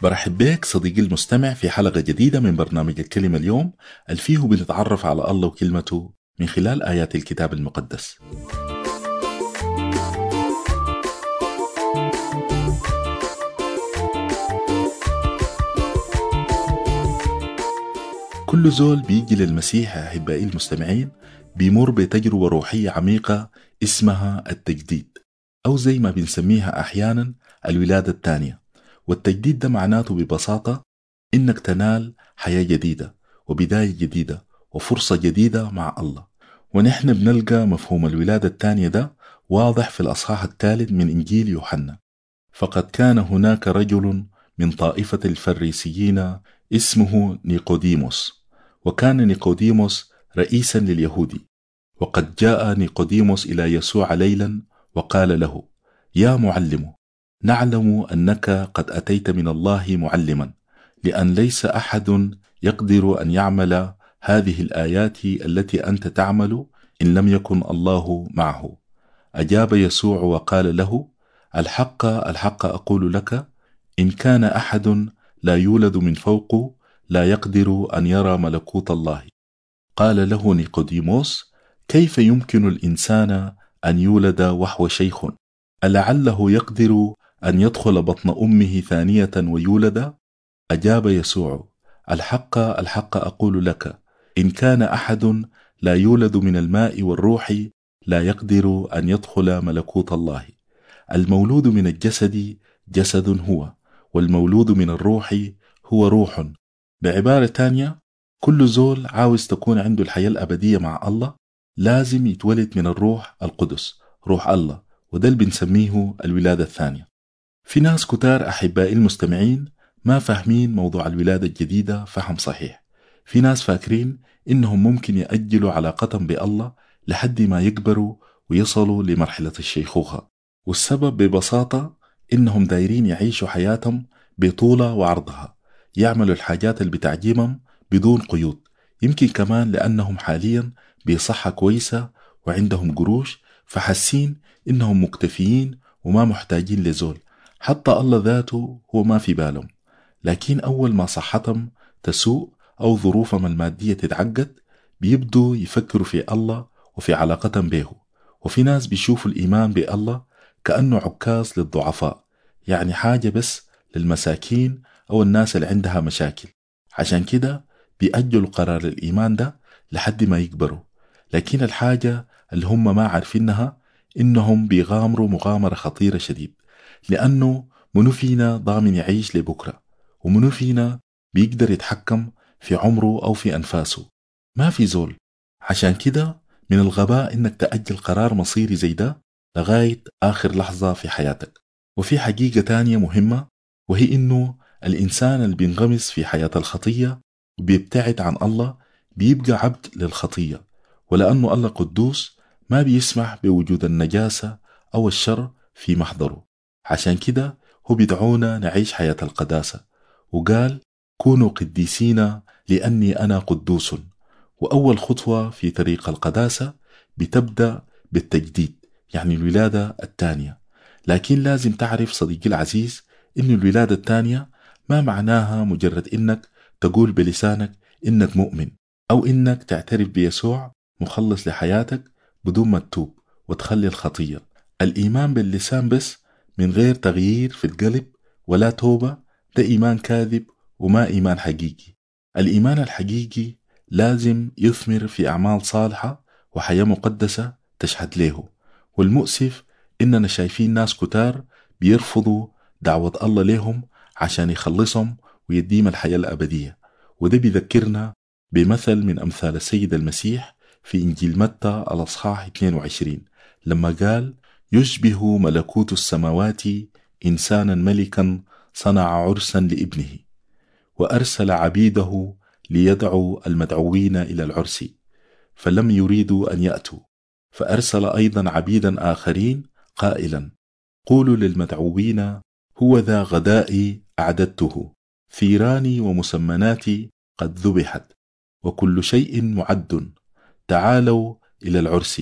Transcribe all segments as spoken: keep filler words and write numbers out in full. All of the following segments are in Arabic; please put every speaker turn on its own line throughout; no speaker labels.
برحب بك صديقي المستمع في حلقة جديدة من برنامج الكلمة اليوم الفيه بنتعرف على الله وكلمته من خلال آيات الكتاب المقدس. كل زول بيجي للمسيح يا أحبائي المستمعين بيمر بتجربة روحية عميقة اسمها التجديد، أو زي ما بنسميها أحيانا الولادة الثانية. والتجديد ده معناته ببساطة إنك تنال حياة جديدة وبداية جديدة وفرصة جديدة مع الله. ونحن بنلقى مفهوم الولادة الثانية ده واضح في الأصحاح الثالث من إنجيل يوحنا. فقد كان هناك رجل من طائفة الفريسيين اسمه نيقوديموس، وكان نيقوديموس رئيسا لليهود. وقد جاء نيقوديموس إلى يسوع ليلا وقال له: يا معلم، نعلم أنك قد أتيت من الله معلما، لأن ليس أحد يقدر أن يعمل هذه الآيات التي أنت تعمل إن لم يكن الله معه. أجاب يسوع وقال له: الحق الحق أقول لك، إن كان أحد لا يولد من فوق لا يقدر أن يرى ملكوت الله. قال له نيقوديموس: كيف يمكن الإنسان أن يولد وهو شيخ؟ ألعله يقدر أن يدخل بطن أمه ثانية ويولد؟ أجاب يسوع: الحق الحق أقول لك، إن كان أحد لا يولد من الماء والروح لا يقدر أن يدخل ملكوت الله. المولود من الجسد جسد هو، والمولود من الروح هو روح. بعبارة تانية، كل زول عاوز تكون عنده الحياة الأبدية مع الله لازم يتولد من الروح القدس، روح الله، وده اللي بنسميه الولادة الثانية. في ناس كتار أحبائي المستمعين ما فاهمين موضوع الولادة الجديدة فهم صحيح. في ناس فاكرين إنهم ممكن يأجلوا علاقتهم بالله لحد ما يكبروا ويصلوا لمرحلة الشيخوخة، والسبب ببساطة إنهم دايرين يعيشوا حياتهم بطولها وعرضها، يعملوا الحاجات اللي بتعجبهم بدون قيود. يمكن كمان لأنهم حاليا بصحة كويسة وعندهم قروش، فحسين إنهم مكتفيين وما محتاجين لزول، حتى الله ذاته هو ما في بالهم. لكن أول ما صحتهم تسوء أو ظروفهم المادية تتعقد بيبدوا يفكروا في الله وفي علاقتهم به. وفي ناس بيشوفوا الإيمان بالله كأنه عكاز للضعفاء، يعني حاجة بس للمساكين أو الناس اللي عندها مشاكل. عشان كده بيأجلوا قرار الإيمان ده لحد ما يكبروا. لكن الحاجة اللي هم ما عارفينها إنهم بيغامروا مغامرة خطيرة شديد، لأنه منو فينا ضامن يعيش لبكرة، ومنو فينا بيقدر يتحكم في عمره أو في أنفاسه، ما في زول. عشان كده من الغباء إنك تأجل قرار مصيري زي ده لغاية آخر لحظة في حياتك. وفي حقيقة تانية مهمة، وهي إنه الإنسان اللي بينغمس في حياة الخطية وبيبتعد عن الله بيبقى عبد للخطية، ولأنه الله قدوس ما بيسمح بوجود النجاسة أو الشر في محضره. عشان كده هو بيدعونا نعيش حياة القداسة، وقال: كونوا قديسين لأني أنا قدوس. وأول خطوة في طريق القداسة بتبدأ بالتجديد، يعني الولادة الثانية. لكن لازم تعرف صديقي العزيز إن الولادة الثانية ما معناها مجرد إنك تقول بلسانك إنك مؤمن، أو إنك تعترف بيسوع مخلص لحياتك بدون ما تتوب وتخلي الخطية. الإيمان باللسان بس من غير تغيير في القلب ولا توبة ده إيمان كاذب وما إيمان حقيقي. الإيمان الحقيقي لازم يثمر في أعمال صالحة وحياة مقدسة تشهد له. والمؤسف إننا شايفين ناس كتار بيرفضوا دعوة الله لهم عشان يخلصهم ويديم الحياة الأبدية. وده بيذكرنا بمثل من أمثال السيد المسيح في إنجيل متى الأصحاح اثنين وعشرين لما قال: يشبه ملكوت السماوات إنسانا ملكا صنع عرسا لابنه، وأرسل عبيده ليدعوا المدعوين إلى العرس، فلم يريدوا أن يأتوا، فأرسل أيضا عبيدا آخرين قائلا: قولوا للمدعوين هو ذا غدائي أعددته، ثيراني ومسمناتي قد ذبحت، وكل شيء معد، تعالوا إلى العرس.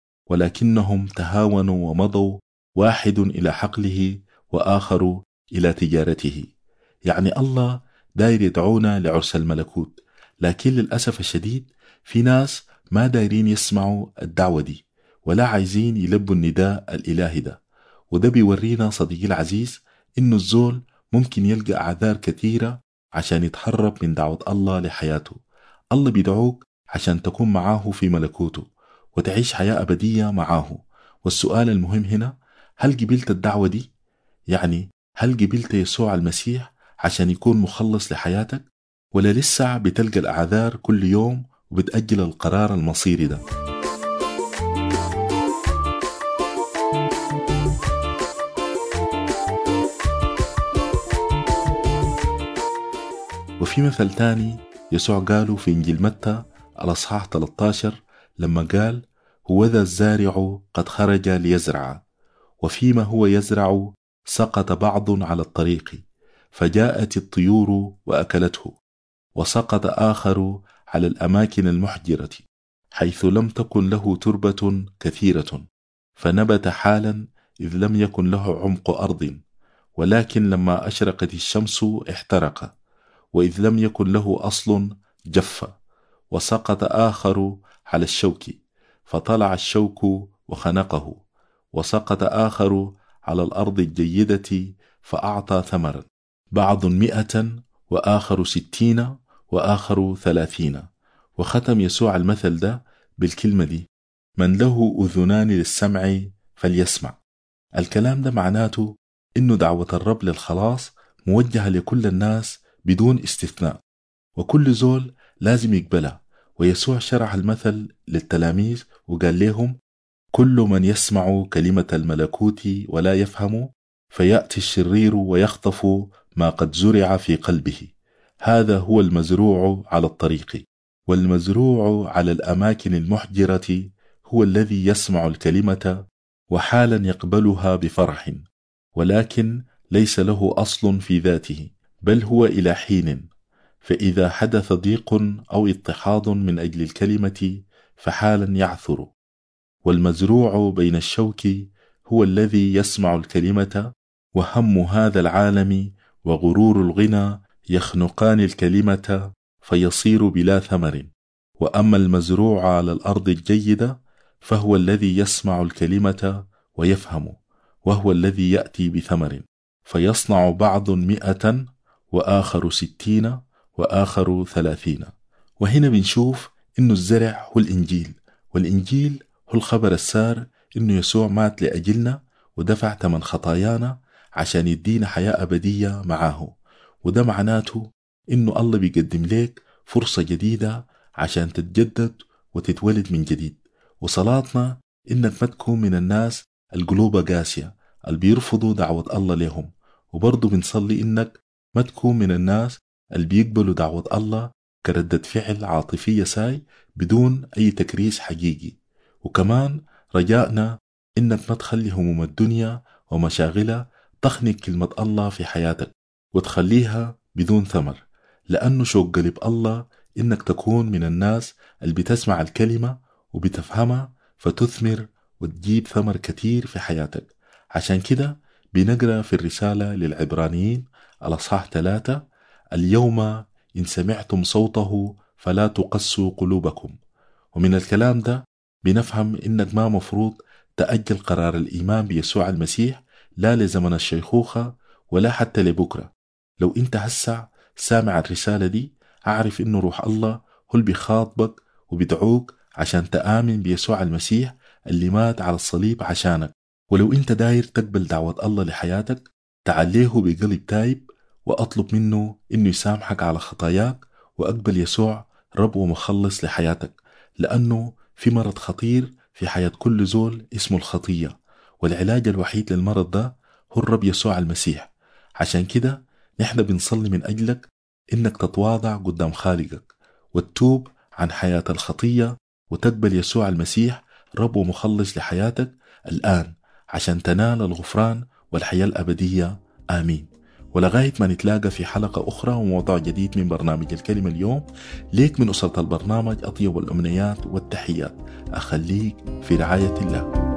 ولكنهم تهاونوا ومضوا، واحد إلى حقله وآخر إلى تجارته. يعني الله داير يدعونا لعرس الملكوت، لكن للأسف الشديد في ناس ما دايرين يسمعوا الدعوة دي ولا عايزين يلبوا النداء الإلهي ده. وده بيورينا صديقي العزيز إنه الزول ممكن يلقى أعذار كثيرة عشان يتهرب من دعوة الله لحياته. الله بيدعوك عشان تكون معاه في ملكوته وتعيش حياة أبدية معاه. والسؤال المهم هنا، هل قبلت الدعوة دي؟ يعني هل قبلت يسوع المسيح عشان يكون مخلص لحياتك، ولا لسه بتلقى الأعذار كل يوم وبتأجل القرار المصيري ده؟ وفي مثل تاني يسوع قاله في إنجيل متى الأصحاح ثلاثة عشر لما قال: هوذا الزارع قد خرج ليزرع، وفيما هو يزرع سقط بعض على الطريق، فجاءت الطيور وأكلته، وسقط آخر على الأماكن المحجرة حيث لم تكن له تربة كثيرة، فنبت حالا إذ لم يكن له عمق أرض، ولكن لما أشرقت الشمس احترق، وإذ لم يكن له أصل جف. وسقط آخر على الشوك، فطلع الشوك وخنقه، وسقط آخر على الأرض الجيدة فأعطى ثمرا، بعض مئة وآخر ستين وآخر ثلاثين. وختم يسوع المثل ده بالكلمة دي: من له أذنان للسمع فليسمع. الكلام ده معناته إنه دعوة الرب للخلاص موجهة لكل الناس بدون استثناء، وكل زول لازم يقبلها. ويسوع شرح المثل للتلاميذ وقال لهم: كل من يسمع كلمة الملكوت ولا يفهم، فيأتي الشرير ويخطف ما قد زرع في قلبه، هذا هو المزروع على الطريق. والمزروع على الأماكن المحجرة هو الذي يسمع الكلمة وحالا يقبلها بفرح، ولكن ليس له أصل في ذاته، بل هو إلى حين، فإذا حدث ضيق أو اضطهاد من أجل الكلمة فحالا يعثر. والمزروع بين الشوك هو الذي يسمع الكلمة، وهم هذا العالم وغرور الغنى يخنقان الكلمة فيصير بلا ثمر. وأما المزروع على الأرض الجيدة فهو الذي يسمع الكلمة ويفهم، وهو الذي يأتي بثمر، فيصنع بعض مئة وآخر ستين وآخر ثلاثين. وهنا بنشوف إنه الزرع هو الإنجيل، والإنجيل هو الخبر السار إنه يسوع مات لأجلنا ودفع ثمن خطايانا عشان يدينا حياة أبدية معاه. وده معناته إنه الله بيقدم لك فرصة جديدة عشان تتجدد وتتولد من جديد. وصلاتنا إنك ما تكون من الناس القلوب قاسية اللي بيرفضوا دعوة الله لهم، وبرضو بنصلي إنك ما تكون من الناس اللي بيقبلوا دعوة الله كردة فعل عاطفية ساي بدون أي تكريس حقيقي. وكمان رجائنا إنك ما تخلي هموم الدنيا ومشاغلها تخنق كلمة الله في حياتك وتخليها بدون ثمر، لأنه شوق قلب الله إنك تكون من الناس اللي بتسمع الكلمة وبتفهمها فتثمر وتجيب ثمر كتير في حياتك. عشان كده بنقرأ في الرسالة للعبرانيين الأصحاح ثلاثة: اليوم إن سمعتم صوته فلا تقسوا قلوبكم. ومن الكلام ده بنفهم إنك ما مفروض تأجل قرار الإيمان بيسوع المسيح لا لزمن الشيخوخة ولا حتى لبكرة. لو أنت هسع سامع الرسالة دي أعرف إنه روح الله هو اللي بيخاطبك وبيدعوك عشان تآمن بيسوع المسيح اللي مات على الصليب عشانك. ولو أنت داير تقبل دعوة الله لحياتك تعاليه بقلب تايب وأطلب منه إنه يسامحك على خطاياك وأقبل يسوع رب ومخلص لحياتك، لأنه في مرض خطير في حياة كل زول اسمه الخطية، والعلاج الوحيد للمرض ده هو الرب يسوع المسيح. عشان كده نحن بنصلي من أجلك إنك تتواضع قدام خالقك وتتوب عن حياة الخطية وتقبل يسوع المسيح رب ومخلص لحياتك الآن عشان تنال الغفران والحياة الأبدية. آمين. ولغاية ما نتلاقى في حلقة أخرى وموضوع جديد من برنامج الكلمة اليوم، ليك من أسرة البرنامج أطيب الأمنيات والتحيات. أخليك في رعاية الله.